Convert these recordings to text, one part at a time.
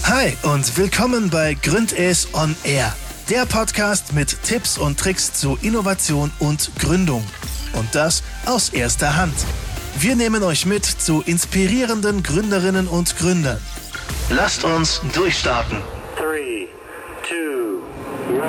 Hi und willkommen bei Gründes on Air, der Podcast mit Tipps und Tricks zu Innovation und Gründung. Und das aus erster Hand. Wir nehmen euch mit zu inspirierenden Gründerinnen und Gründern. Lasst uns durchstarten. 3, 2,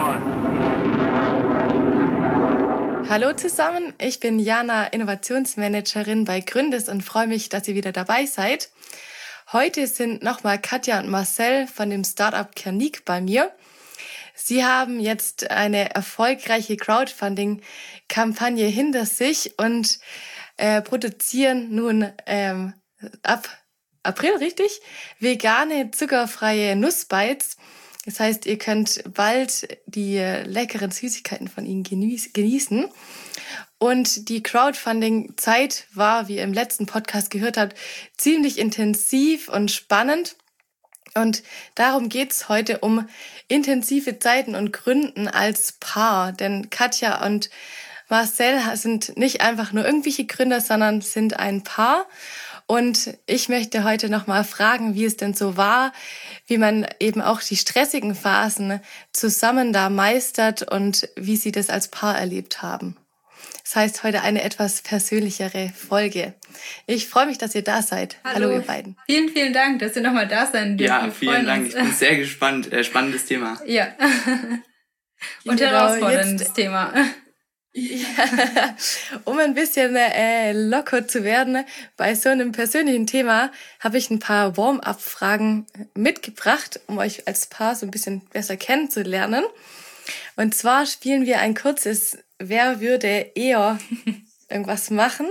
1. Hallo zusammen, ich bin Jana, Innovationsmanagerin bei Gründes und freue mich, dass ihr wieder dabei seid. Heute sind nochmal Katja und Marcel von dem Startup Kernik bei mir. Sie haben jetzt eine erfolgreiche Crowdfunding-Kampagne hinter sich und produzieren nun ab April, richtig, vegane, zuckerfreie Nussbites. Das heißt, ihr könnt bald die leckeren Süßigkeiten von ihnen genießen. Und die Crowdfunding-Zeit war, wie ihr im letzten Podcast gehört habt, ziemlich intensiv und spannend. Und darum geht's heute um intensive Zeiten und Gründen als Paar. Denn Katja und Marcel sind nicht einfach nur irgendwelche Gründer, sondern sind ein Paar. Und ich möchte heute nochmal fragen, wie es denn so war, wie man eben auch die stressigen Phasen zusammen da meistert und wie sie das als Paar erlebt haben. Das heißt, heute eine etwas persönlichere Folge. Ich freue mich, dass ihr da seid. Hallo ihr beiden. Vielen, vielen Dank, dass ihr nochmal da sein dürft. Ja, vielen Dank. Ich bin sehr gespannt. Spannendes Thema. Ja. Und herausforderndes Thema. Ja, um ein bisschen locker zu werden, bei so einem persönlichen Thema habe ich ein paar Warm-up-Fragen mitgebracht, um euch als Paar so ein bisschen besser kennenzulernen. Und zwar spielen wir ein kurzes Wer würde eher irgendwas machen?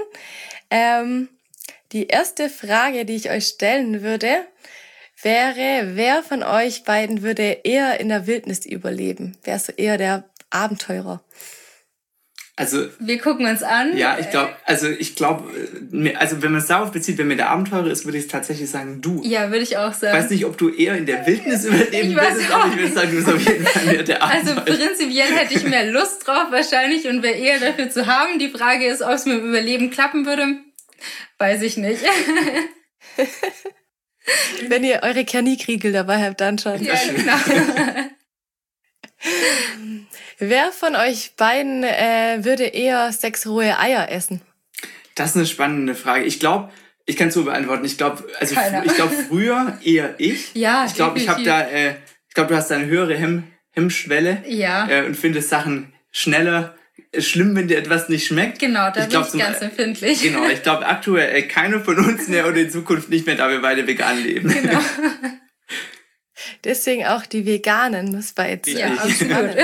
Die erste Frage, die ich euch stellen würde, wäre, wer von euch beiden würde eher in der Wildnis überleben? Wer ist so eher der Abenteurer? Also wir gucken uns an. Ja, ich glaube, wenn man es darauf bezieht, wenn mir der Abenteurer ist, würde ich tatsächlich sagen, du. Ja, würde ich auch sagen. Ich weiß nicht, ob du eher in der Wildnis überleben würdest, aber ich würde sagen, du bist auf jeden Fall mehr der Abenteurer. Also prinzipiell hätte ich mehr Lust drauf wahrscheinlich und wäre eher dafür zu haben. Die Frage ist, ob es mit dem Überleben klappen würde, weiß ich nicht. Wenn ihr eure Kernikriegel dabei habt, dann schon. Ja, genau. Wer von euch beiden würde eher 6 rohe Eier essen? Das ist eine spannende Frage. Ich glaube, ich kann es so beantworten. Ich glaube, früher eher ich. Ja, ich glaube, du hast da eine höhere Hemmschwelle. Ja. Und findest Sachen schneller schlimm, wenn dir etwas nicht schmeckt. Genau, da bin ich ganz empfindlich. Genau, ich glaube aktuell keiner von uns mehr oder in Zukunft nicht mehr, da wir beide vegan leben. Genau. Deswegen auch die veganen Nussbites. Ja, absolut.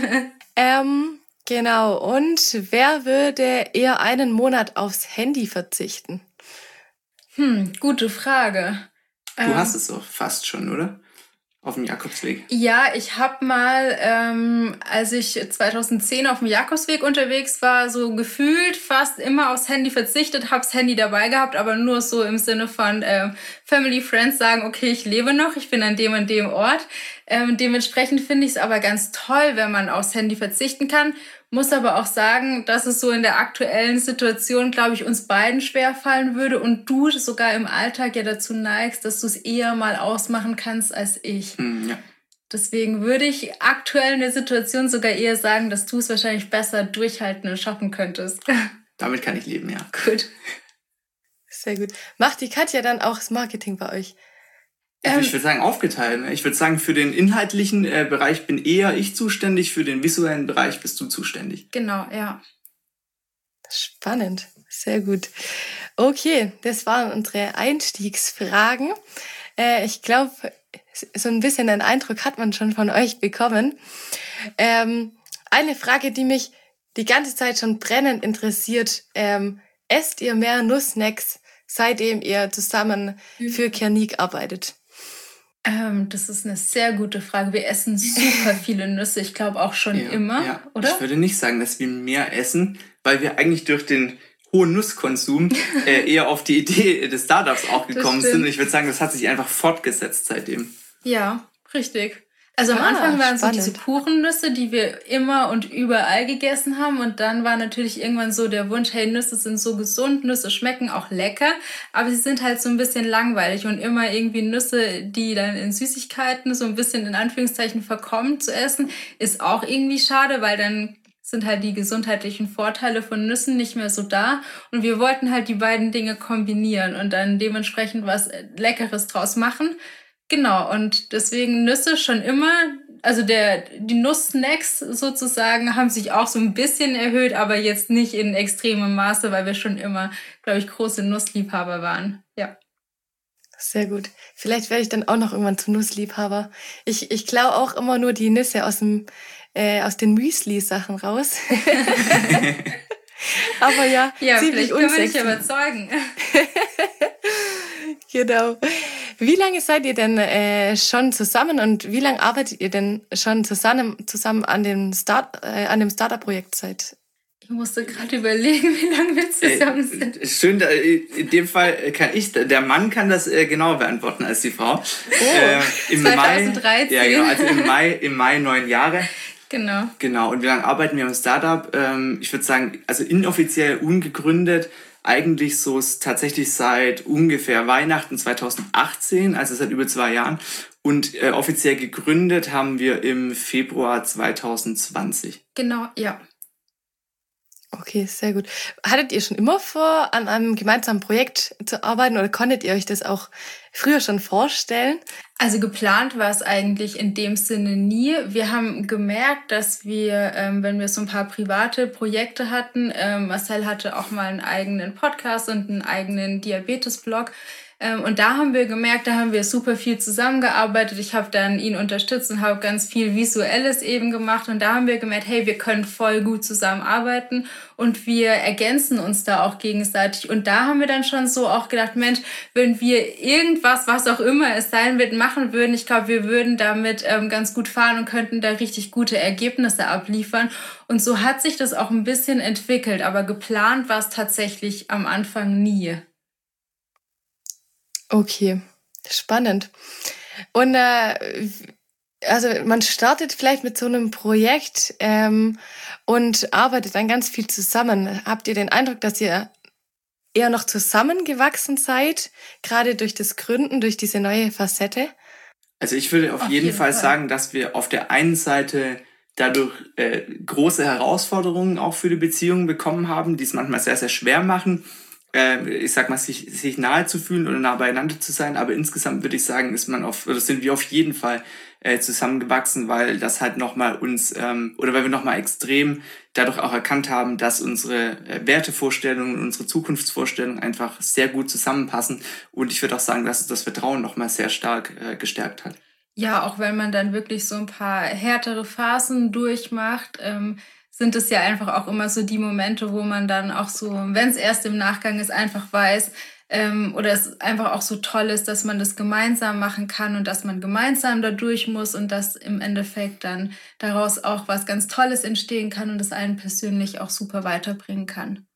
Genau. Und wer würde eher einen Monat aufs Handy verzichten? Gute Frage. Du hast es doch fast schon, oder? Auf dem Jakobsweg. Ja, ich habe mal, als ich 2010 auf dem Jakobsweg unterwegs war, so gefühlt fast immer aufs Handy verzichtet, hab's Handy dabei gehabt, aber nur so im Sinne von Family, Friends sagen, okay, ich lebe noch, ich bin an dem und dem Ort. Dementsprechend finde ich es aber ganz toll, wenn man aufs Handy verzichten kann. Muss aber auch sagen, dass es so in der aktuellen Situation, glaube ich, uns beiden schwerfallen würde und du sogar im Alltag ja dazu neigst, dass du es eher mal ausmachen kannst als ich. Ja. Deswegen würde ich aktuell in der Situation sogar eher sagen, dass du es wahrscheinlich besser durchhalten und schaffen könntest. Damit kann ich leben, ja. Gut. Sehr gut. Macht die Katja dann auch das Marketing bei euch? Ich würde sagen, aufgeteilt. Ich würde sagen, für den inhaltlichen Bereich bin eher ich zuständig, für den visuellen Bereich bist du zuständig. Genau, ja. Spannend, sehr gut. Okay, das waren unsere Einstiegsfragen. Ich glaube, so ein bisschen einen Eindruck hat man schon von euch bekommen. Eine Frage, die mich die ganze Zeit schon brennend interessiert. Esst ihr mehr Nusssnacks, seitdem ihr zusammen für Kernik arbeitet? Das ist eine sehr gute Frage. Wir essen super viele Nüsse, ich glaube auch schon immer, oder? Ich würde nicht sagen, dass wir mehr essen, weil wir eigentlich durch den hohen Nusskonsum eher auf die Idee des Startups auch gekommen sind. Und ich würde sagen, das hat sich einfach fortgesetzt seitdem. Ja, richtig. Also am Anfang waren spannend. so diese puren Nüsse, die wir immer und überall gegessen haben. Und dann war natürlich irgendwann so der Wunsch, hey, Nüsse sind so gesund, Nüsse schmecken auch lecker, aber sie sind halt so ein bisschen langweilig. Und immer irgendwie Nüsse, die dann in Süßigkeiten so ein bisschen in Anführungszeichen verkommen zu essen, ist auch irgendwie schade, weil dann sind halt die gesundheitlichen Vorteile von Nüssen nicht mehr so da. Und wir wollten halt die beiden Dinge kombinieren und dann dementsprechend was Leckeres draus machen. Genau, und deswegen Nüsse schon immer, also die Nusssnacks sozusagen haben sich auch so ein bisschen erhöht, aber jetzt nicht in extremem Maße, weil wir schon immer, glaube ich, große Nussliebhaber waren. Ja. Sehr gut. Vielleicht werde ich dann auch noch irgendwann zum Nussliebhaber. Ich klaue auch immer nur die Nüsse aus den Müsli-Sachen raus. Aber ja ziemlich vielleicht können wir dich unsexy. überzeugen. Genau. Wie lange seid ihr denn schon zusammen und wie lange arbeitet ihr denn schon zusammen an dem Startup-Projekt seid? Ich musste gerade überlegen, wie lange wir zusammen sind. Schön, in dem Fall der Mann kann das genauer beantworten als die Frau. Im 2013. Mai, ja genau, also im Mai 9 Jahre. Genau, und wie lange arbeiten wir am Startup? Ich würde sagen, also inoffiziell ungegründet, eigentlich so tatsächlich seit ungefähr Weihnachten 2018, also seit über 2 Jahren. Und offiziell gegründet haben wir im Februar 2020. Genau, ja. Okay, sehr gut. Hattet ihr schon immer vor, an einem gemeinsamen Projekt zu arbeiten oder konntet ihr euch das auch früher schon vorstellen? Also geplant war es eigentlich in dem Sinne nie. Wir haben gemerkt, dass wir, wenn wir so ein paar private Projekte hatten, Marcel hatte auch mal einen eigenen Podcast und einen eigenen Diabetes-Blog. Und da haben wir gemerkt, da haben wir super viel zusammengearbeitet. Ich habe dann ihn unterstützt und habe ganz viel Visuelles eben gemacht. Und da haben wir gemerkt, hey, wir können voll gut zusammenarbeiten und wir ergänzen uns da auch gegenseitig. Und da haben wir dann schon so auch gedacht, Mensch, wenn wir irgendwas, was auch immer es sein wird, machen würden, ich glaube, wir würden damit ganz gut fahren und könnten da richtig gute Ergebnisse abliefern. Und so hat sich das auch ein bisschen entwickelt. Aber geplant war es tatsächlich am Anfang nie. Okay, spannend. Und also man startet vielleicht mit so einem Projekt und arbeitet dann ganz viel zusammen. Habt ihr den Eindruck, dass ihr eher noch zusammengewachsen seid, gerade durch das Gründen, durch diese neue Facette? Also ich würde auf jeden Fall sagen, dass wir auf der einen Seite dadurch große Herausforderungen auch für die Beziehung bekommen haben, die es manchmal sehr, sehr schwer machen. Ich sag mal, sich nahe zu fühlen oder nah beieinander zu sein, aber insgesamt würde ich sagen, sind wir auf jeden Fall zusammengewachsen, weil das halt nochmal weil wir nochmal extrem dadurch auch erkannt haben, dass unsere Wertevorstellungen und unsere Zukunftsvorstellungen einfach sehr gut zusammenpassen und ich würde auch sagen, dass das Vertrauen nochmal sehr stark gestärkt hat. Ja, auch wenn man dann wirklich so ein paar härtere Phasen durchmacht, sind es ja einfach auch immer so die Momente, wo man dann auch so, wenn es erst im Nachgang ist, einfach weiß, oder es einfach auch so toll ist, dass man das gemeinsam machen kann und dass man gemeinsam da durch muss und dass im Endeffekt dann daraus auch was ganz Tolles entstehen kann und es einen persönlich auch super weiterbringen kann.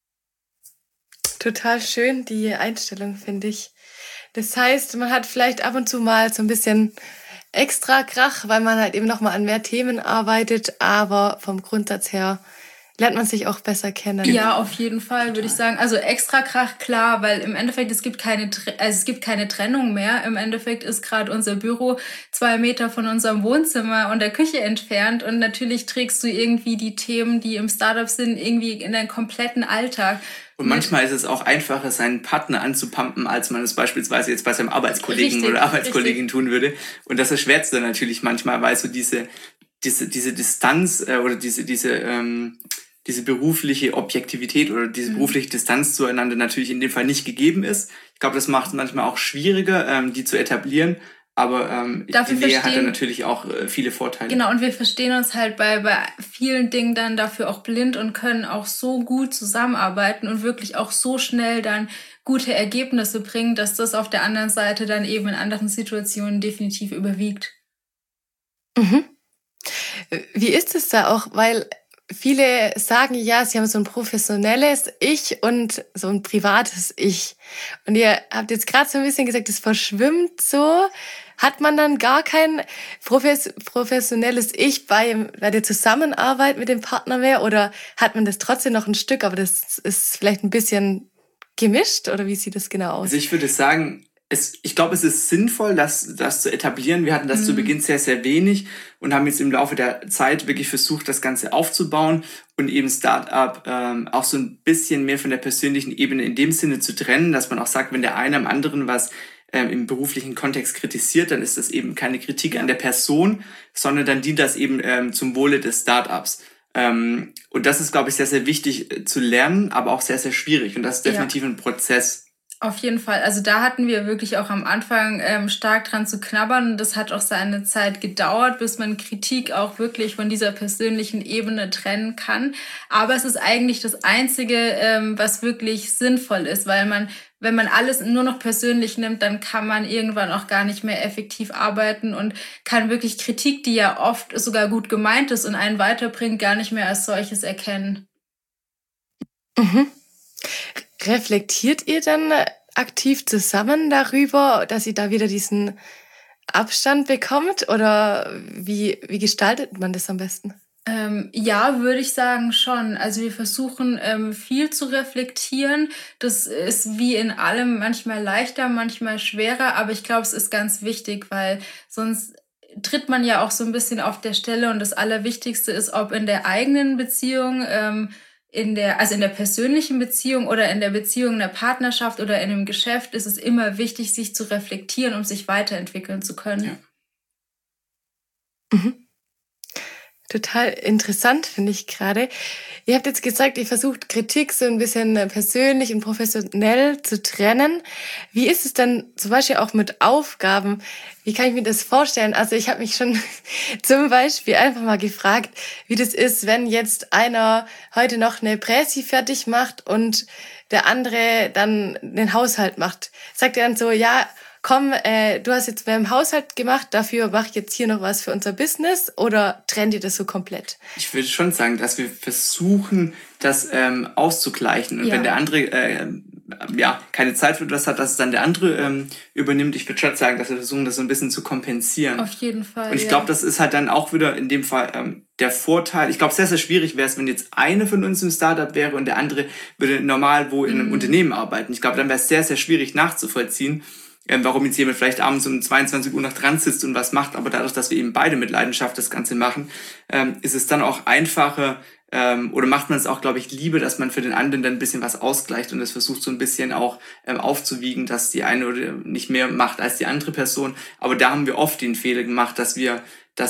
Total schön, die Einstellung, finde ich. Das heißt, man hat vielleicht ab und zu mal so ein bisschen extra Krach, weil man halt eben nochmal an mehr Themen arbeitet, aber vom Grundsatz her lernt man sich auch besser kennen. Ja, auf jeden Fall, würde ich sagen. Also extra Krach, klar, weil im Endeffekt es gibt keine Trennung mehr. Im Endeffekt ist gerade unser Büro 2 Meter von unserem Wohnzimmer und der Küche entfernt und natürlich trägst du irgendwie die Themen, die im Startup sind, irgendwie in deinen kompletten Alltag. Und manchmal ist es auch einfacher, seinen Partner anzupumpen, als man es beispielsweise jetzt bei seinem Arbeitskollegen oder Arbeitskollegin tun würde. Und das erschwert es dann natürlich manchmal, weil so diese Distanz oder diese berufliche Objektivität oder diese berufliche Distanz zueinander natürlich in dem Fall nicht gegeben ist. Ich glaube, das macht es manchmal auch schwieriger, die zu etablieren. Aber die Nähe hat dann natürlich auch viele Vorteile. Genau, und wir verstehen uns halt bei vielen Dingen dann dafür auch blind und können auch so gut zusammenarbeiten und wirklich auch so schnell dann gute Ergebnisse bringen, dass das auf der anderen Seite dann eben in anderen Situationen definitiv überwiegt. Mhm. Wie ist es da auch? Weil viele sagen ja, sie haben so ein professionelles Ich und so ein privates Ich. Und ihr habt jetzt gerade so ein bisschen gesagt, es verschwimmt so. Hat man dann gar kein professionelles Ich bei der Zusammenarbeit mit dem Partner mehr? Oder hat man das trotzdem noch ein Stück, aber das ist vielleicht ein bisschen gemischt? Oder wie sieht das genau aus? Also ich würde sagen, ich glaube, es ist sinnvoll, das zu etablieren. Wir hatten das zu Beginn sehr, sehr wenig und haben jetzt im Laufe der Zeit wirklich versucht, das Ganze aufzubauen und eben Startup auch so ein bisschen mehr von der persönlichen Ebene in dem Sinne zu trennen, dass man auch sagt, wenn der eine am anderen was im beruflichen Kontext kritisiert, dann ist das eben keine Kritik an der Person, sondern dann dient das eben zum Wohle des Startups. Und das ist, glaube ich, sehr, sehr wichtig zu lernen, aber auch sehr, sehr schwierig. Und das ist definitiv ein Prozess. Auf jeden Fall. Also da hatten wir wirklich auch am Anfang stark dran zu knabbern. Das hat auch seine Zeit gedauert, bis man Kritik auch wirklich von dieser persönlichen Ebene trennen kann. Aber es ist eigentlich das Einzige, was wirklich sinnvoll ist, weil wenn man alles nur noch persönlich nimmt, dann kann man irgendwann auch gar nicht mehr effektiv arbeiten und kann wirklich Kritik, die ja oft sogar gut gemeint ist und einen weiterbringt, gar nicht mehr als solches erkennen. Mhm. Reflektiert ihr dann aktiv zusammen darüber, dass ihr da wieder diesen Abstand bekommt? Oder wie gestaltet man das am besten? Ja, würde ich sagen schon. Also wir versuchen viel zu reflektieren. Das ist wie in allem manchmal leichter, manchmal schwerer. Aber ich glaube, es ist ganz wichtig, weil sonst tritt man ja auch so ein bisschen auf der Stelle. Und das Allerwichtigste ist, ob in der eigenen Beziehung, in der persönlichen Beziehung oder in der Beziehung einer Partnerschaft oder in einem Geschäft, ist es immer wichtig, sich zu reflektieren, um sich weiterentwickeln zu können. Ja. Mhm. Total interessant, finde ich gerade. Ihr habt jetzt gesagt, ihr versucht Kritik so ein bisschen persönlich und professionell zu trennen. Wie ist es denn zum Beispiel auch mit Aufgaben? Wie kann ich mir das vorstellen? Also ich habe mich schon zum Beispiel einfach mal gefragt, wie das ist, wenn jetzt einer heute noch eine Präsi fertig macht und der andere dann den Haushalt macht. Sagt er dann so, ja, komm, du hast jetzt mehr im Haushalt gemacht, dafür mache ich jetzt hier noch was für unser Business, oder trennt ihr das so komplett? Ich würde schon sagen, dass wir versuchen, das auszugleichen. Und wenn der andere keine Zeit für etwas hat, dass es dann der andere übernimmt. Ich würde schon sagen, dass wir versuchen, das so ein bisschen zu kompensieren. Auf jeden Fall. Und ich glaube, das ist halt dann auch wieder in dem Fall der Vorteil. Ich glaube, sehr, sehr schwierig wäre es, wenn jetzt eine von uns im Startup wäre und der andere würde normal wo in einem Unternehmen arbeiten. Ich glaube, dann wäre es sehr, sehr schwierig nachzuvollziehen, warum jetzt jemand vielleicht abends um 22 Uhr noch dran sitzt und was macht. Aber dadurch, dass wir eben beide mit Leidenschaft das Ganze machen, ist es dann auch einfacher, oder macht man es auch, glaube ich, lieber, dass man für den anderen dann ein bisschen was ausgleicht und es versucht so ein bisschen auch aufzuwiegen, dass die eine oder nicht mehr macht als die andere Person. Aber da haben wir oft den Fehler gemacht, dass wir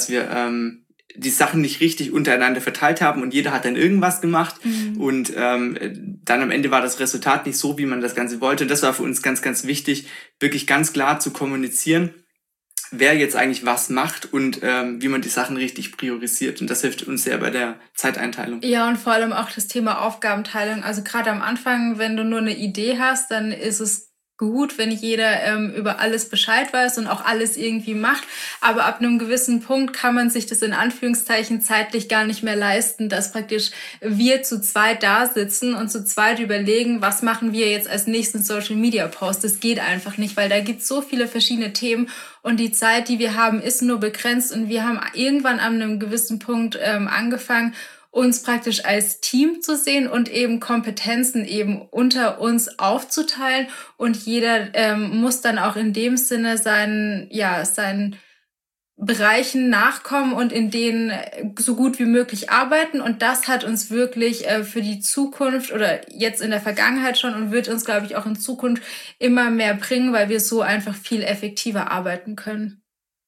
die Sachen nicht richtig untereinander verteilt haben und jeder hat dann irgendwas gemacht und dann am Ende war das Resultat nicht so, wie man das Ganze wollte. Und das war für uns ganz, ganz wichtig, wirklich ganz klar zu kommunizieren, wer jetzt eigentlich was macht und wie man die Sachen richtig priorisiert. Und das hilft uns sehr bei der Zeiteinteilung. Ja, und vor allem auch das Thema Aufgabenteilung. Also gerade am Anfang, wenn du nur eine Idee hast, dann ist es gut, wenn jeder über alles Bescheid weiß und auch alles irgendwie macht. Aber ab einem gewissen Punkt kann man sich das in Anführungszeichen zeitlich gar nicht mehr leisten, dass praktisch wir zu zweit da sitzen und zu zweit überlegen, was machen wir jetzt als nächsten Social-Media-Post. Das geht einfach nicht, weil da gibt es so viele verschiedene Themen und die Zeit, die wir haben, ist nur begrenzt. Und wir haben irgendwann an einem gewissen Punkt angefangen, uns praktisch als Team zu sehen und eben Kompetenzen eben unter uns aufzuteilen. Und jeder muss dann auch in dem Sinne seinen Bereichen nachkommen und in denen so gut wie möglich arbeiten. Und das hat uns wirklich für die Zukunft oder jetzt in der Vergangenheit schon und wird uns, glaube ich, auch in Zukunft immer mehr bringen, weil wir so einfach viel effektiver arbeiten können.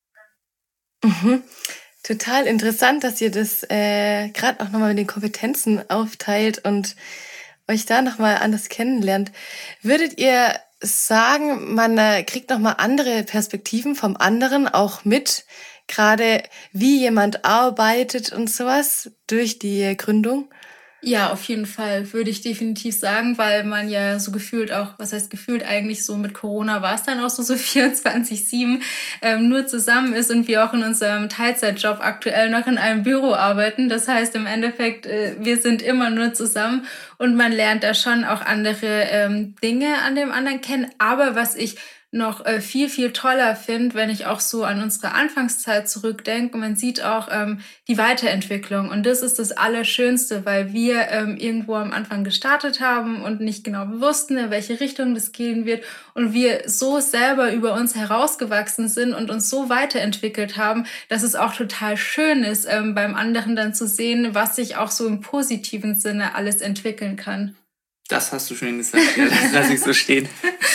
Mhm. Total interessant, dass ihr das gerade auch nochmal mit den Kompetenzen aufteilt und euch da nochmal anders kennenlernt. Würdet ihr sagen, man kriegt nochmal andere Perspektiven vom anderen auch mit, gerade wie jemand arbeitet und sowas durch die Gründung? Ja, auf jeden Fall würde ich definitiv sagen, weil man ja so gefühlt auch, was heißt gefühlt eigentlich so mit Corona war es dann auch so 24/7 nur zusammen ist und wir auch in unserem Teilzeitjob aktuell noch in einem Büro arbeiten. Das heißt im Endeffekt, wir sind immer nur zusammen und man lernt da schon auch andere Dinge an dem anderen kennen. Aber was ich noch viel, viel toller finde, wenn ich auch so an unsere Anfangszeit zurückdenke. Man sieht auch die Weiterentwicklung und das ist das Allerschönste, weil wir irgendwo am Anfang gestartet haben und nicht genau wussten, in welche Richtung das gehen wird und wir so selber über uns herausgewachsen sind und uns so weiterentwickelt haben, dass es auch total schön ist, beim anderen dann zu sehen, was sich auch so im positiven Sinne alles entwickeln kann. Das hast du schön gesagt, ja, das lasse ich so stehen.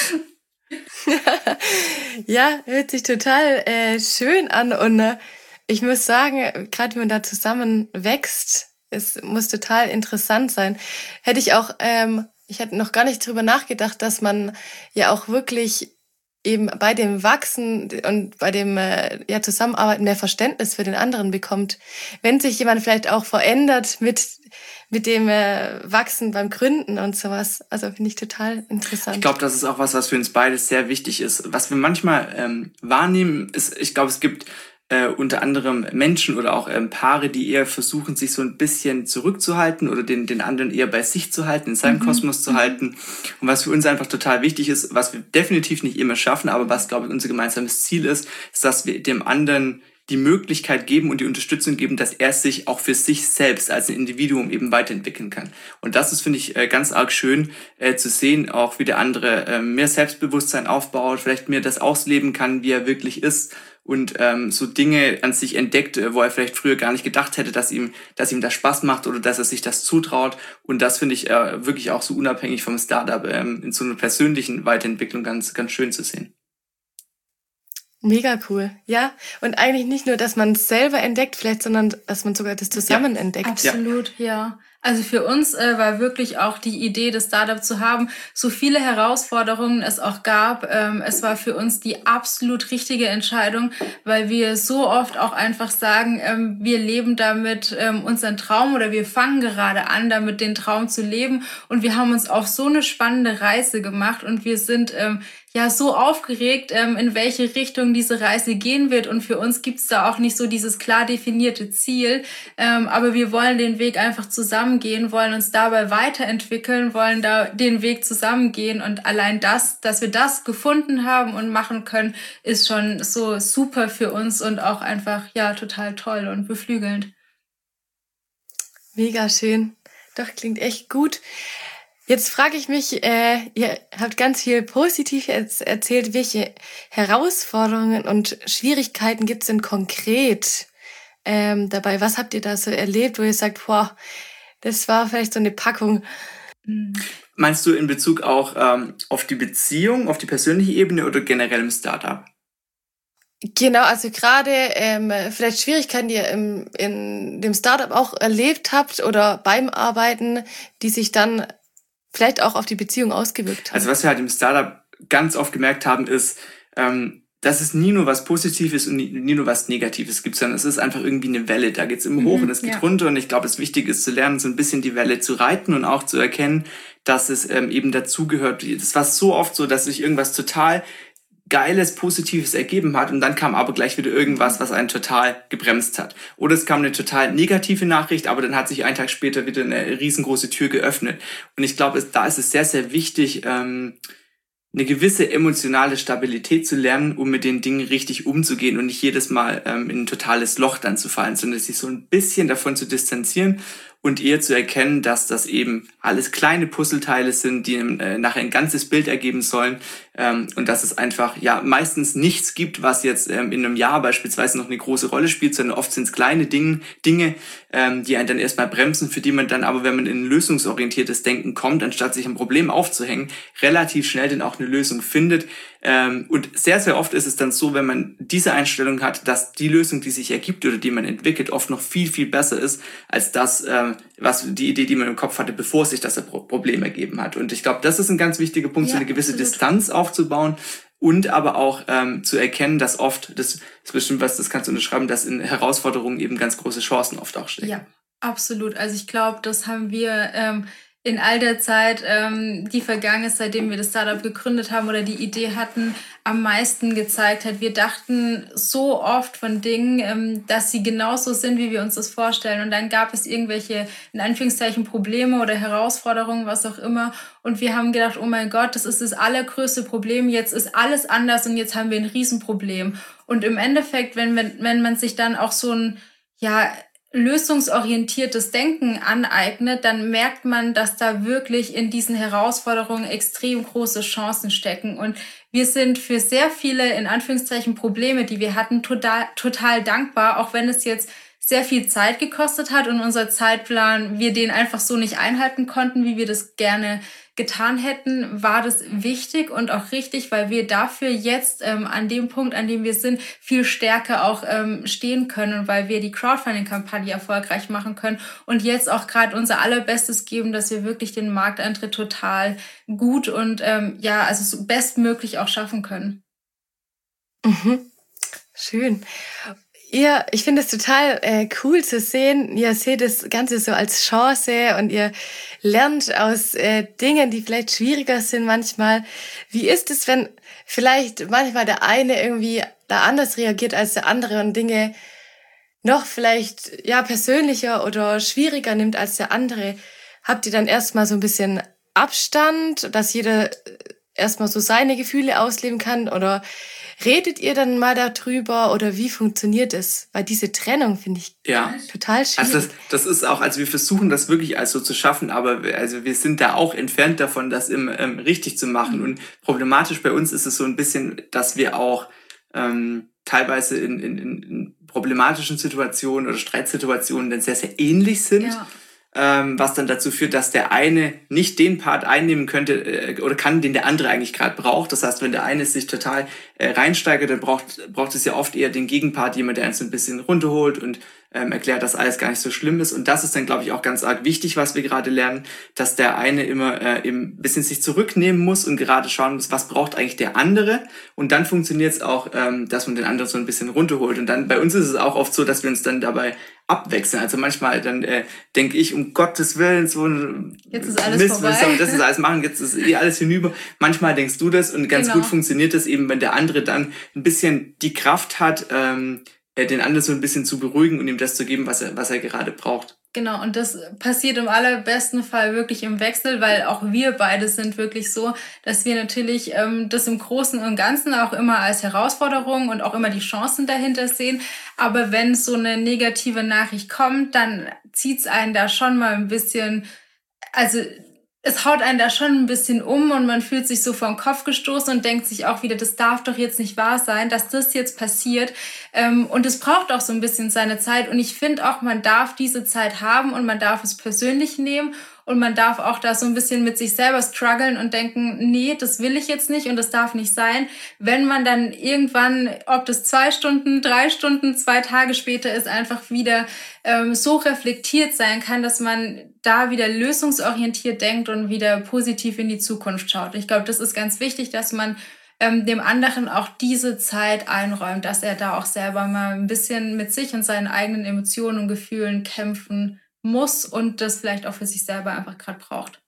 Ja, hört sich total schön an und ich muss sagen, gerade wenn man da zusammen wächst, es muss total interessant sein. Hätte ich auch, ich hätte noch gar nicht drüber nachgedacht, dass man ja auch wirklich eben bei dem Wachsen und bei dem Zusammenarbeiten mehr Verständnis für den anderen bekommt. Wenn sich jemand vielleicht auch verändert mit dem Wachsen beim Gründen und sowas. Also finde ich total interessant. Ich glaube, das ist auch was für uns beide sehr wichtig ist. Was wir manchmal wahrnehmen, ist, ich glaube, es gibt unter anderem Menschen oder auch Paare, die eher versuchen, sich so ein bisschen zurückzuhalten oder den anderen eher bei sich zu halten, in seinem Kosmos zu halten. Und was für uns einfach total wichtig ist, was wir definitiv nicht immer schaffen, aber was, glaube ich, unser gemeinsames Ziel ist, dass wir dem anderen die Möglichkeit geben und die Unterstützung geben, dass er sich auch für sich selbst als ein Individuum eben weiterentwickeln kann. Und das ist, finde ich, ganz arg schön zu sehen, auch wie der andere mehr Selbstbewusstsein aufbaut, vielleicht mehr das ausleben kann, wie er wirklich ist und so Dinge an sich entdeckt, wo er vielleicht früher gar nicht gedacht hätte, dass ihm das Spaß macht oder dass er sich das zutraut. Und das finde ich wirklich auch so unabhängig vom Startup in so einer persönlichen Weiterentwicklung ganz, ganz schön zu sehen. Mega cool, ja. Und eigentlich nicht nur, dass man es selber entdeckt vielleicht, sondern dass man sogar das zusammen entdeckt. Absolut, ja. Also für uns war wirklich auch die Idee, das Startup zu haben, so viele Herausforderungen es auch gab. Es war für uns die absolut richtige Entscheidung, weil wir so oft auch einfach sagen, wir leben damit unseren Traum oder wir fangen gerade an, damit den Traum zu leben. Und wir haben uns auf so eine spannende Reise gemacht und wir sind so aufgeregt, in welche Richtung diese Reise gehen wird. Und für uns gibt's da auch nicht so dieses klar definierte Ziel. Aber wir wollen den Weg einfach zusammengehen, wollen uns dabei weiterentwickeln, wollen da den Weg zusammengehen. Und allein das, dass wir das gefunden haben und machen können, ist schon so super für uns und auch einfach, total toll und beflügelnd. Mega schön. Doch, klingt echt gut. Jetzt frage ich mich, ihr habt ganz viel positiv erzählt, welche Herausforderungen und Schwierigkeiten gibt es denn konkret dabei? Was habt ihr da so erlebt, wo ihr sagt, boah, das war vielleicht so eine Packung? Meinst du in Bezug auch auf die Beziehung, auf die persönliche Ebene oder generell im Startup? Genau, also gerade vielleicht Schwierigkeiten, die ihr in dem Startup auch erlebt habt oder beim Arbeiten, die sich dann vielleicht auch auf die Beziehung ausgewirkt haben. Also was wir halt im Startup ganz oft gemerkt haben, ist, dass es nie nur was Positives und nie nur was Negatives gibt, sondern es ist einfach irgendwie eine Welle. Da geht's immer hoch und es geht runter. Und ich glaube, es wichtig ist zu lernen, so ein bisschen die Welle zu reiten und auch zu erkennen, dass es eben dazugehört. Das war so oft so, dass sich irgendwas total Geiles, Positives ergeben hat und dann kam aber gleich wieder irgendwas, was einen total gebremst hat. Oder es kam eine total negative Nachricht, aber dann hat sich einen Tag später wieder eine riesengroße Tür geöffnet. Und ich glaube, da ist es sehr, sehr wichtig, eine gewisse emotionale Stabilität zu lernen, um mit den Dingen richtig umzugehen und nicht jedes Mal in ein totales Loch dann zu fallen, sondern sich so ein bisschen davon zu distanzieren und eher zu erkennen, dass das eben alles kleine Puzzleteile sind, die nachher ein ganzes Bild ergeben sollen und dass es einfach meistens nichts gibt, was jetzt in einem Jahr beispielsweise noch eine große Rolle spielt, sondern oft sind es kleine Dinge, die einen dann erstmal bremsen, für die man dann aber, wenn man in ein lösungsorientiertes Denken kommt, anstatt sich ein Problem aufzuhängen, relativ schnell dann auch eine Lösung findet. Und sehr, sehr oft ist es dann so, wenn man diese Einstellung hat, dass die Lösung, die sich ergibt oder die man entwickelt, oft noch viel, viel besser ist, als das, was die Idee, die man im Kopf hatte, bevor sich das Problem ergeben hat. Und ich glaube, das ist ein ganz wichtiger Punkt, so eine gewisse Distanz aufzubauen und aber auch zu erkennen, dass oft, das ist bestimmt was, das kannst du unterschreiben, dass in Herausforderungen eben ganz große Chancen oft auch stecken. Ja, Absolut. Also ich glaube, das haben wir in all der Zeit, die vergangen ist, seitdem wir das Startup gegründet haben oder die Idee hatten, am meisten gezeigt hat. Wir dachten so oft von Dingen, dass sie genauso sind, wie wir uns das vorstellen. Und dann gab es irgendwelche, in Anführungszeichen, Probleme oder Herausforderungen, was auch immer. Und wir haben gedacht, oh mein Gott, das ist das allergrößte Problem. Jetzt ist alles anders und jetzt haben wir ein Riesenproblem. Und im Endeffekt, wenn man sich dann auch so ein, lösungsorientiertes Denken aneignet, dann merkt man, dass da wirklich in diesen Herausforderungen extrem große Chancen stecken. Und wir sind für sehr viele, in Anführungszeichen, Probleme, die wir hatten, total dankbar, auch wenn es jetzt sehr viel Zeit gekostet hat und unser Zeitplan, wir den einfach so nicht einhalten konnten, wie wir das gerne getan hätten, war das wichtig und auch richtig, weil wir dafür jetzt an dem Punkt, an dem wir sind, viel stärker auch stehen können und weil wir die Crowdfunding-Kampagne erfolgreich machen können und jetzt auch gerade unser allerbestes geben, dass wir wirklich den Markteintritt total gut und also so bestmöglich auch schaffen können. Schön. Ich finde es total cool zu sehen. Ihr seht das Ganze so als Chance und ihr lernt aus Dingen, die vielleicht schwieriger sind manchmal. Wie ist es, wenn vielleicht manchmal der eine irgendwie da anders reagiert als der andere und Dinge noch vielleicht persönlicher oder schwieriger nimmt als der andere? Habt ihr dann erstmal so ein bisschen Abstand, dass jeder erstmal so seine Gefühle ausleben kann oder redet ihr dann mal darüber oder wie funktioniert es? Weil diese Trennung finde ich total schwierig. Also das ist auch, also wir versuchen das wirklich also zu schaffen, aber also wir sind da auch entfernt davon, das richtig zu machen. Und problematisch bei uns ist es so ein bisschen, dass wir auch teilweise in problematischen Situationen oder Streitsituationen dann sehr, sehr ähnlich sind. Ja. Was dann dazu führt, dass der eine nicht den Part einnehmen könnte oder kann, den der andere eigentlich gerade braucht. Das heißt, wenn der eine sich total reinsteigert, dann braucht es ja oft eher den Gegenpart, jemand, der einen so ein bisschen runterholt und erklärt, dass alles gar nicht so schlimm ist. Und das ist dann, glaube ich, auch ganz arg wichtig, was wir gerade lernen, dass der eine immer eben ein bisschen sich zurücknehmen muss und gerade schauen muss, was braucht eigentlich der andere. Und dann funktioniert es auch, dass man den anderen so ein bisschen runterholt. Und dann bei uns ist es auch oft so, dass wir uns dann dabei abwechseln. Also manchmal dann denke ich, um Gottes Willen, so ein jetzt ist alles vorbei. Das ist alles machen, jetzt ist alles hinüber. Manchmal denkst du das und ganz gut funktioniert das eben, wenn der andere dann ein bisschen die Kraft hat, den anderen so ein bisschen zu beruhigen und ihm das zu geben, was er gerade braucht. Genau, und das passiert im allerbesten Fall wirklich im Wechsel, weil auch wir beide sind wirklich so, dass wir natürlich das im Großen und Ganzen auch immer als Herausforderung und auch immer die Chancen dahinter sehen. Aber wenn so eine negative Nachricht kommt, dann zieht's einen da schon mal ein bisschen, also es haut einen da schon ein bisschen um und man fühlt sich so vor den Kopf gestoßen und denkt sich auch wieder, das darf doch jetzt nicht wahr sein, dass das jetzt passiert. Und es braucht auch so ein bisschen seine Zeit. Und ich finde auch, man darf diese Zeit haben und man darf es persönlich nehmen. Und man darf auch da so ein bisschen mit sich selber strugglen und denken, nee, das will ich jetzt nicht und das darf nicht sein. Wenn man dann irgendwann, ob das 2 Stunden, 3 Stunden, 2 Tage später ist, einfach wieder so reflektiert sein kann, dass man da wieder lösungsorientiert denkt und wieder positiv in die Zukunft schaut. Ich glaube, das ist ganz wichtig, dass man dem anderen auch diese Zeit einräumt, dass er da auch selber mal ein bisschen mit sich und seinen eigenen Emotionen und Gefühlen kämpfen muss und das vielleicht auch für sich selber einfach gerade braucht.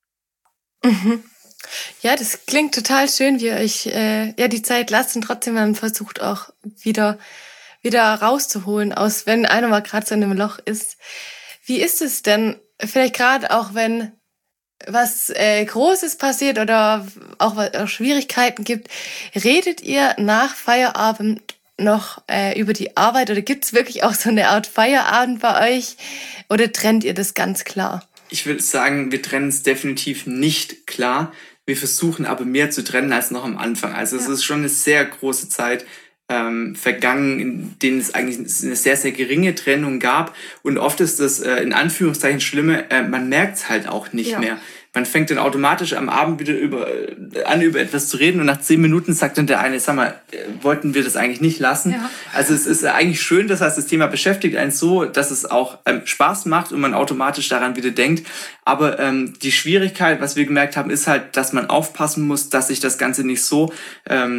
Ja, das klingt total schön, wie ihr euch die Zeit lasst und trotzdem dann versucht auch wieder rauszuholen, aus wenn einer mal gerade so in einem Loch ist. Wie ist es denn, vielleicht gerade auch wenn was Großes passiert oder auch Schwierigkeiten gibt, redet ihr nach Feierabend noch über die Arbeit oder gibt's wirklich auch so eine Art Feierabend bei euch oder trennt ihr das ganz klar? Ich würde sagen, wir trennen es definitiv nicht klar. Wir versuchen aber mehr zu trennen als noch am Anfang. Also es ist schon eine sehr große Zeit vergangen, in denen es eigentlich eine sehr, sehr geringe Trennung gab. Und oft ist das in Anführungszeichen Schlimme, man merkt es halt auch nicht mehr. Man fängt dann automatisch am Abend wieder über etwas zu reden und nach 10 Minuten sagt dann der eine, sag mal, wollten wir das eigentlich nicht lassen? Ja. Also es ist eigentlich schön, das heißt, das Thema beschäftigt einen so, dass es auch Spaß macht und man automatisch daran wieder denkt. Aber die Schwierigkeit, was wir gemerkt haben, ist halt, dass man aufpassen muss, dass sich das Ganze nicht so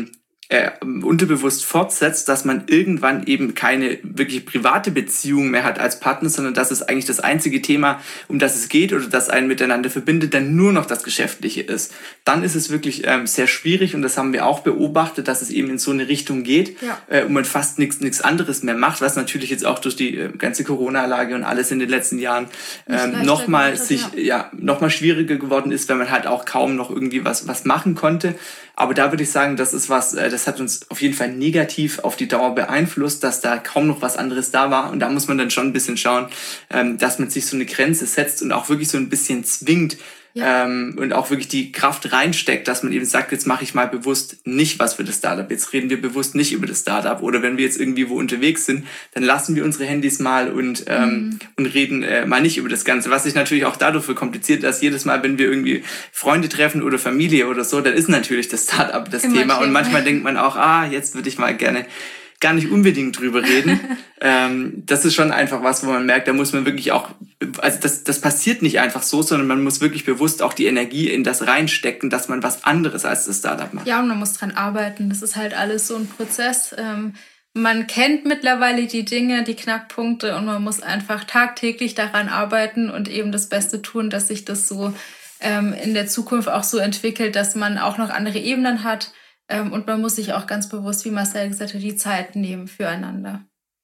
unterbewusst fortsetzt, dass man irgendwann eben keine wirklich private Beziehung mehr hat als Partner, sondern dass es eigentlich das einzige Thema, um das es geht oder das einen miteinander verbindet, dann nur noch das Geschäftliche ist. Dann ist es wirklich sehr schwierig und das haben wir auch beobachtet, dass es eben in so eine Richtung geht und man fast nichts anderes mehr macht, was natürlich jetzt auch durch die ganze Corona-Lage und alles in den letzten Jahren nochmal schwieriger geworden ist, weil man halt auch kaum noch irgendwie was machen konnte. Aber da würde ich sagen, das ist was, das hat uns auf jeden Fall negativ auf die Dauer beeinflusst, dass da kaum noch was anderes da war. Und da muss man dann schon ein bisschen schauen, dass man sich so eine Grenze setzt und auch wirklich so ein bisschen zwingt, und auch wirklich die Kraft reinsteckt, dass man eben sagt, jetzt mache ich mal bewusst nicht was für das Startup, jetzt reden wir bewusst nicht über das Startup oder wenn wir jetzt irgendwie wo unterwegs sind, dann lassen wir unsere Handys mal und reden mal nicht über das Ganze, was sich natürlich auch dadurch verkompliziert, dass jedes Mal, wenn wir irgendwie Freunde treffen oder Familie oder so, dann ist natürlich das Startup das Thema und manchmal denkt man auch, jetzt würde ich mal gerne gar nicht unbedingt drüber reden. Das ist schon einfach was, wo man merkt, da muss man wirklich auch, also das passiert nicht einfach so, sondern man muss wirklich bewusst auch die Energie in das reinstecken, dass man was anderes als das Startup macht. Ja, und man muss dran arbeiten. Das ist halt alles so ein Prozess. Man kennt mittlerweile die Dinge, die Knackpunkte und man muss einfach tagtäglich daran arbeiten und eben das Beste tun, dass sich das so in der Zukunft auch so entwickelt, dass man auch noch andere Ebenen hat. Und man muss sich auch ganz bewusst, wie Marcel gesagt hat, die Zeit nehmen füreinander.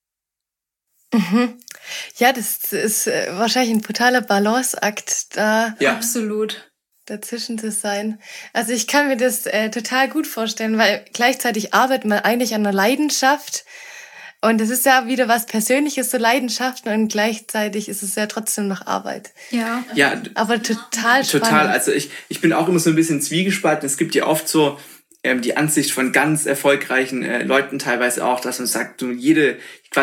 Mhm. Ja, das ist wahrscheinlich ein brutaler Balanceakt, da absolut dazwischen zu sein. Also ich kann mir das total gut vorstellen, weil gleichzeitig arbeitet man eigentlich an einer Leidenschaft und es ist ja wieder was Persönliches, so Leidenschaften und gleichzeitig ist es ja trotzdem noch Arbeit. Ja, aber total spannend. Total, also ich bin auch immer so ein bisschen zwiegespalten. Es gibt ja oft so die Ansicht von ganz erfolgreichen Leuten teilweise auch, dass man sagt, jede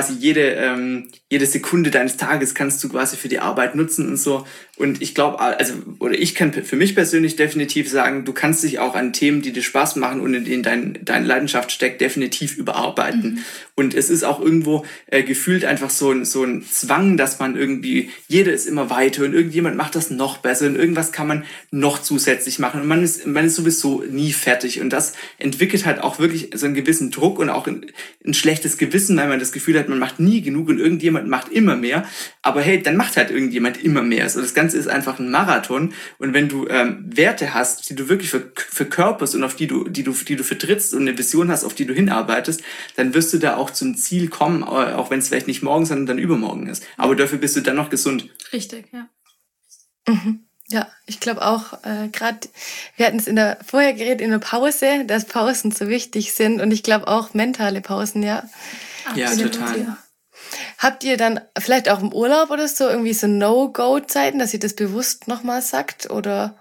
Sekunde deines Tages kannst du quasi für die Arbeit nutzen und so. Und ich glaube, ich kann für mich persönlich definitiv sagen, du kannst dich auch an Themen, die dir Spaß machen und in denen deine Leidenschaft steckt, definitiv überarbeiten. Mhm. Und es ist auch irgendwo gefühlt einfach so ein Zwang, dass man irgendwie, jeder ist immer weiter und irgendjemand macht das noch besser und irgendwas kann man noch zusätzlich machen und man ist sowieso nie fertig. Und das entwickelt halt auch wirklich so einen gewissen Druck und auch ein schlechtes Gewissen, weil man das Gefühl hat, man macht nie genug und irgendjemand macht immer mehr. Aber hey, dann macht halt irgendjemand immer mehr. Also das Ganze ist einfach ein Marathon. Und wenn du Werte hast, die du wirklich verkörperst und auf die du vertrittst und eine Vision hast, auf die du hinarbeitest, dann wirst du da auch zum Ziel kommen, auch wenn es vielleicht nicht morgen, sondern dann übermorgen ist. Aber dafür bist du dann noch gesund. Richtig, ja. Mhm. Ja, ich glaube auch, gerade, wir hatten es vorher geredet in der Pause, dass Pausen so wichtig sind und ich glaube auch mentale Pausen, ja. Ja, total. Ja. Habt ihr dann vielleicht auch im Urlaub oder so irgendwie so No-Go-Zeiten, dass ihr das bewusst nochmal sagt oder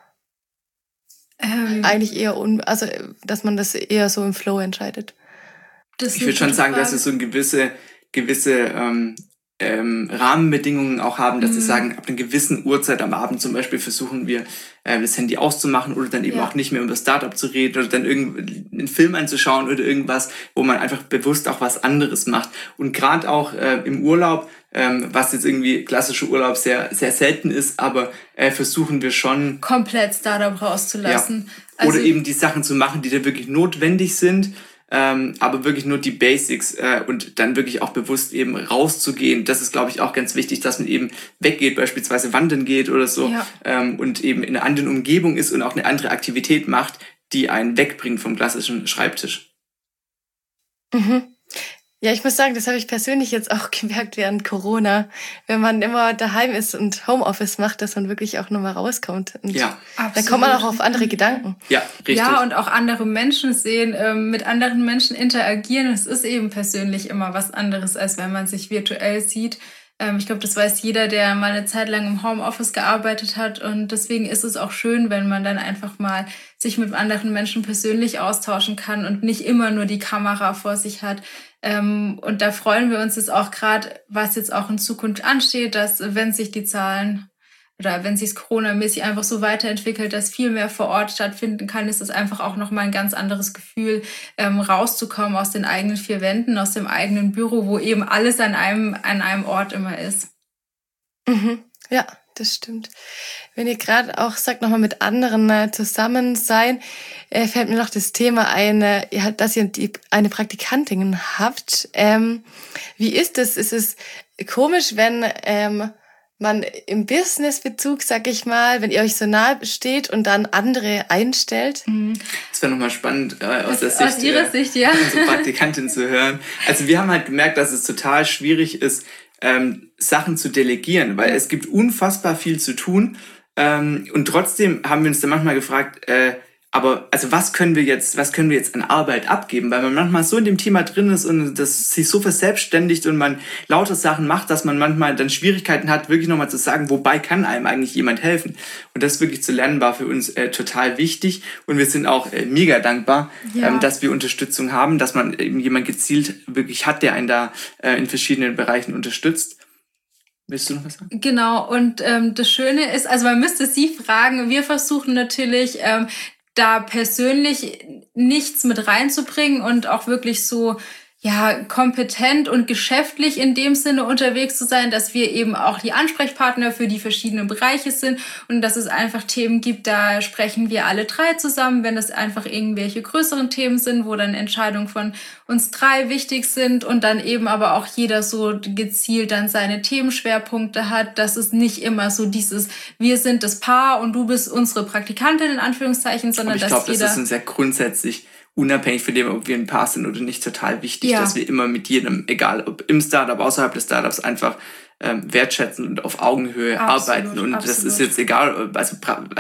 eigentlich eher, dass man das eher so im Flow entscheidet? Ich würde schon sagen, dass es so eine gewisse Rahmenbedingungen auch haben, dass sie sagen, ab einer gewissen Uhrzeit am Abend zum Beispiel versuchen wir, das Handy auszumachen oder dann eben auch nicht mehr über das Startup zu reden oder dann einen Film anzuschauen oder irgendwas, wo man einfach bewusst auch was anderes macht. Und gerade auch im Urlaub, was jetzt irgendwie klassischer Urlaub sehr, sehr selten ist, aber versuchen wir schon komplett Startup rauszulassen. Ja. Oder eben die Sachen zu machen, die da wirklich notwendig sind. Aber wirklich nur die Basics und dann wirklich auch bewusst eben rauszugehen. Das ist, glaube ich, auch ganz wichtig, dass man eben weggeht, beispielsweise wandern geht oder so und eben in einer anderen Umgebung ist und auch eine andere Aktivität macht, die einen wegbringt vom klassischen Schreibtisch. Mhm. Ja, ich muss sagen, das habe ich persönlich jetzt auch gemerkt während Corona, wenn man immer daheim ist und Homeoffice macht, dass man wirklich auch nochmal rauskommt. Und ja, dann kommt man auch auf andere Gedanken. Ja, richtig. Ja, und auch andere Menschen sehen, mit anderen Menschen interagieren. Es ist eben persönlich immer was anderes, als wenn man sich virtuell sieht. Ich glaube, das weiß jeder, der mal eine Zeit lang im Homeoffice gearbeitet hat. Und deswegen ist es auch schön, wenn man dann einfach mal sich mit anderen Menschen persönlich austauschen kann und nicht immer nur die Kamera vor sich hat. Und da freuen wir uns jetzt auch gerade, was jetzt auch in Zukunft ansteht, dass wenn sich die Zahlen oder wenn sich es Corona-mäßig einfach so weiterentwickelt, dass viel mehr vor Ort stattfinden kann, ist das einfach auch nochmal ein ganz anderes Gefühl, rauszukommen aus den eigenen vier Wänden, aus dem eigenen Büro, wo eben alles an einem Ort immer ist. Mhm. Ja, das stimmt. Wenn ihr gerade auch sagt, nochmal mit anderen zusammen sein, fällt mir noch das Thema ein, dass ihr eine Praktikantin habt. Wie ist das? Ist es komisch, wenn man im Businessbezug, sag ich mal, wenn ihr euch so nahe steht und dann andere einstellt? Das wäre nochmal spannend, aus Ihrer Sicht, ja. Unsere Praktikantin zu hören. Also wir haben halt gemerkt, dass es total schwierig ist, Sachen zu delegieren, weil es gibt unfassbar viel zu tun. Und trotzdem haben wir uns dann manchmal gefragt, aber also was können wir jetzt an Arbeit abgeben? Weil man manchmal so in dem Thema drin ist und das sich so verselbstständigt und man lauter Sachen macht, dass man manchmal dann Schwierigkeiten hat, wirklich nochmal zu sagen, wobei kann einem eigentlich jemand helfen? Und das wirklich zu lernen war für uns total wichtig. Und wir sind auch mega dankbar, dass wir Unterstützung haben, dass man eben jemand gezielt wirklich hat, der einen da in verschiedenen Bereichen unterstützt. Willst du noch was sagen? Genau, und das Schöne ist, also man müsste Sie fragen, wir versuchen natürlich da persönlich nichts mit reinzubringen und auch wirklich so kompetent und geschäftlich in dem Sinne unterwegs zu sein, dass wir eben auch die Ansprechpartner für die verschiedenen Bereiche sind und dass es einfach Themen gibt, da sprechen wir alle drei zusammen, wenn das einfach irgendwelche größeren Themen sind, wo dann Entscheidungen von uns drei wichtig sind und dann eben aber auch jeder so gezielt dann seine Themenschwerpunkte hat, dass es nicht immer so dieses, wir sind das Paar und du bist unsere Praktikantin in Anführungszeichen, sondern dass jeder... Ich glaube, das ist uns sehr grundsätzlich unabhängig von dem, ob wir ein Paar sind oder nicht, total wichtig, dass wir immer mit jedem, egal ob im Startup, außerhalb des Startups, einfach wertschätzen und auf Augenhöhe arbeiten. Und das ist jetzt egal, also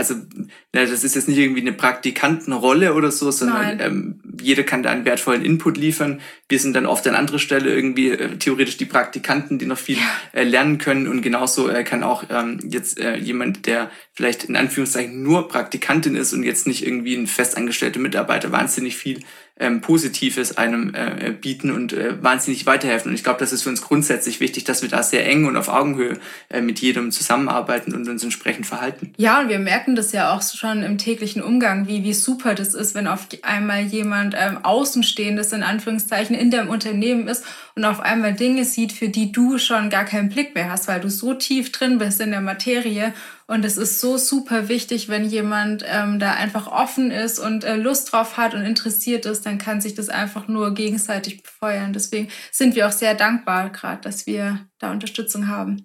das ist jetzt nicht irgendwie eine Praktikantenrolle oder so, sondern jeder kann da einen wertvollen Input liefern. Wir sind dann oft an anderer Stelle irgendwie theoretisch die Praktikanten, die noch viel lernen können. Und genauso kann auch jetzt jemand, der vielleicht in Anführungszeichen nur Praktikantin ist und jetzt nicht irgendwie ein festangestellter Mitarbeiter, wahnsinnig viel Positives einem bieten und wahnsinnig weiterhelfen. Und ich glaube, das ist für uns grundsätzlich wichtig, dass wir da sehr eng und auf Augenhöhe mit jedem zusammenarbeiten und uns entsprechend verhalten. Ja, und wir merken das ja auch schon im täglichen Umgang, wie super das ist, wenn auf einmal jemand Außenstehendes in Anführungszeichen in dem Unternehmen ist und auf einmal Dinge sieht, für die du schon gar keinen Blick mehr hast, weil du so tief drin bist in der Materie. Und es ist so super wichtig, wenn jemand da einfach offen ist und Lust drauf hat und interessiert ist, dann kann sich das einfach nur gegenseitig befeuern. Deswegen sind wir auch sehr dankbar gerade, dass wir da Unterstützung haben.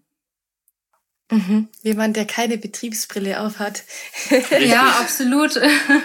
Jemand, der keine Betriebsbrille aufhat. Ja, absolut.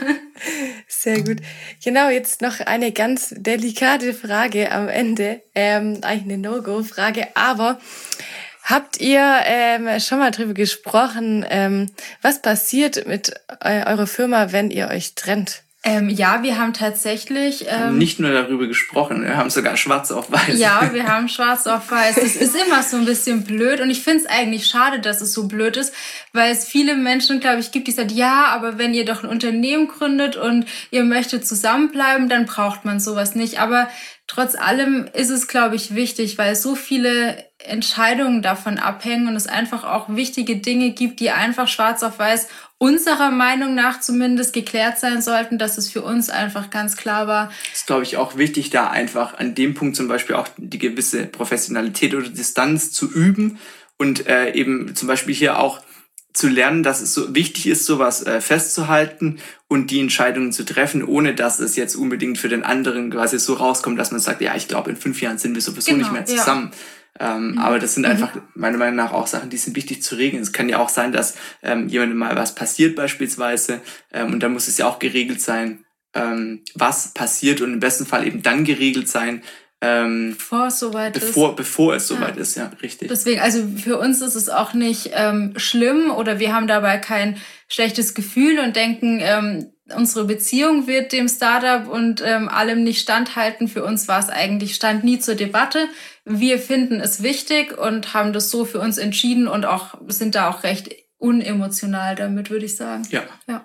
Sehr gut. Genau, jetzt noch eine ganz delikate Frage am Ende. Eigentlich eine No-Go-Frage, aber habt ihr schon mal drüber gesprochen, was passiert mit eurer Firma, wenn ihr euch trennt? Ja, wir haben tatsächlich... nicht nur darüber gesprochen, wir haben sogar schwarz auf weiß. Ja, wir haben schwarz auf weiß. Es ist immer so ein bisschen blöd und ich finde es eigentlich schade, dass es so blöd ist, weil es viele Menschen, glaube ich, gibt, die sagen, ja, aber wenn ihr doch ein Unternehmen gründet und ihr möchtet zusammenbleiben, dann braucht man sowas nicht. Aber trotz allem ist es, glaube ich, wichtig, weil so viele Entscheidungen davon abhängen und es einfach auch wichtige Dinge gibt, die einfach schwarz auf weiß unserer Meinung nach zumindest geklärt sein sollten, dass es für uns einfach ganz klar war. Das ist, glaube ich, auch wichtig, da einfach an dem Punkt zum Beispiel auch die gewisse Professionalität oder Distanz zu üben und eben zum Beispiel hier auch zu lernen, dass es so wichtig ist, sowas festzuhalten und die Entscheidungen zu treffen, ohne dass es jetzt unbedingt für den anderen quasi so rauskommt, dass man sagt, ja, ich glaube, in 5 Jahren sind wir sowieso nicht mehr zusammen. Ja. Aber das sind einfach meiner Meinung nach auch Sachen, die sind wichtig zu regeln. Es kann ja auch sein, dass jemandem mal was passiert beispielsweise und dann muss es ja auch geregelt sein, was passiert und im besten Fall eben dann geregelt sein, bevor es soweit ist, ja, richtig. Deswegen, also für uns ist es auch nicht schlimm oder wir haben dabei kein schlechtes Gefühl und denken, unsere Beziehung wird dem Startup und allem nicht standhalten. Für uns war es eigentlich, stand nie zur Debatte. Wir finden es wichtig und haben das so für uns entschieden und auch sind da auch recht unemotional damit, würde ich sagen. Ja.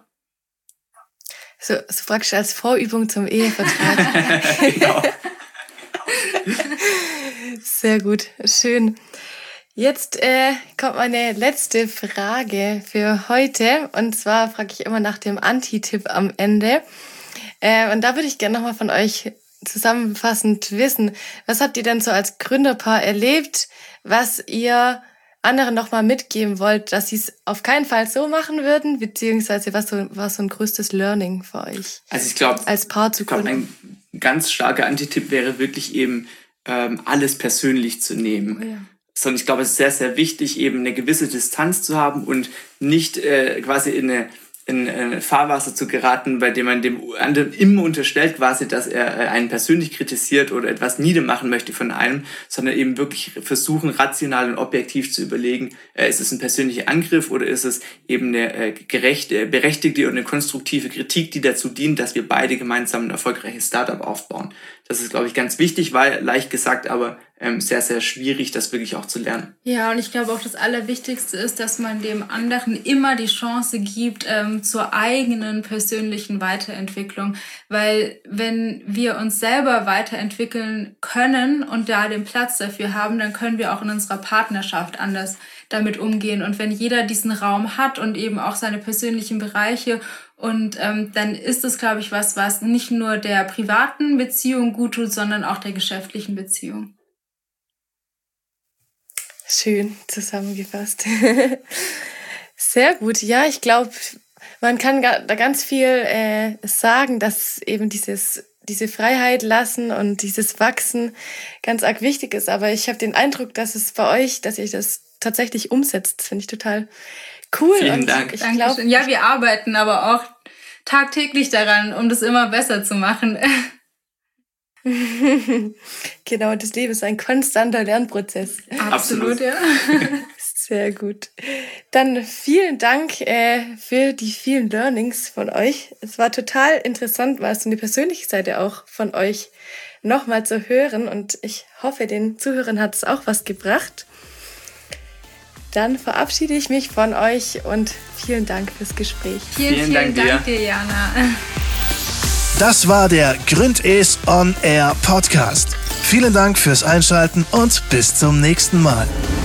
So praktisch als Vorübung zum Ehevertrag. Genau. Sehr gut, schön. Jetzt kommt meine letzte Frage für heute. Und zwar frage ich immer nach dem Anti-Tipp am Ende. Und da würde ich gerne nochmal von euch zusammenfassend wissen, was habt ihr denn so als Gründerpaar erlebt, was ihr anderen nochmal mitgeben wollt, dass sie es auf keinen Fall so machen würden, beziehungsweise was so ein größtes Learning für euch? Also ich glaube, als Paar zu gründen. Ein ganz starker Antitipp wäre wirklich eben, alles persönlich zu nehmen. Oh ja. Sondern ich glaube, es ist sehr, sehr wichtig, eben eine gewisse Distanz zu haben und nicht quasi in Fahrwasser zu geraten, bei dem man dem anderen immer unterstellt quasi, dass er einen persönlich kritisiert oder etwas niedermachen möchte von einem, sondern eben wirklich versuchen, rational und objektiv zu überlegen, ist es ein persönlicher Angriff oder ist es eben eine berechtigte und eine konstruktive Kritik, die dazu dient, dass wir beide gemeinsam ein erfolgreiches Startup aufbauen. Das ist, glaube ich, ganz wichtig, weil leicht gesagt, aber sehr, sehr schwierig, das wirklich auch zu lernen. Ja, und ich glaube auch das Allerwichtigste ist, dass man dem anderen immer die Chance gibt zur eigenen persönlichen Weiterentwicklung. Weil wenn wir uns selber weiterentwickeln können und da den Platz dafür haben, dann können wir auch in unserer Partnerschaft anders damit umgehen. Und wenn jeder diesen Raum hat und eben auch seine persönlichen Bereiche, und dann ist es, glaube ich, was nicht nur der privaten Beziehung gut tut, sondern auch der geschäftlichen Beziehung. Schön zusammengefasst. Sehr gut. Ja, ich glaube, man kann da ganz viel sagen, dass eben diese Freiheit lassen und dieses Wachsen ganz arg wichtig ist. Aber ich habe den Eindruck, dass es bei euch, dass ihr das tatsächlich umsetzt. Das finde ich total cool. Vielen Dank. Ich glaub, ja, wir arbeiten aber auch tagtäglich daran, um das immer besser zu machen. Genau, das Leben ist ein konstanter Lernprozess. Absolut, ja. Sehr gut. Dann vielen Dank für die vielen Learnings von euch. Es war total interessant, mal so eine persönliche Seite auch von euch nochmal zu hören. Und ich hoffe, den Zuhörern hat es auch was gebracht. Dann verabschiede ich mich von euch und vielen Dank fürs Gespräch. Vielen Dank dir, Jana. Das war der Gründes on Air Podcast. Vielen Dank fürs Einschalten und bis zum nächsten Mal.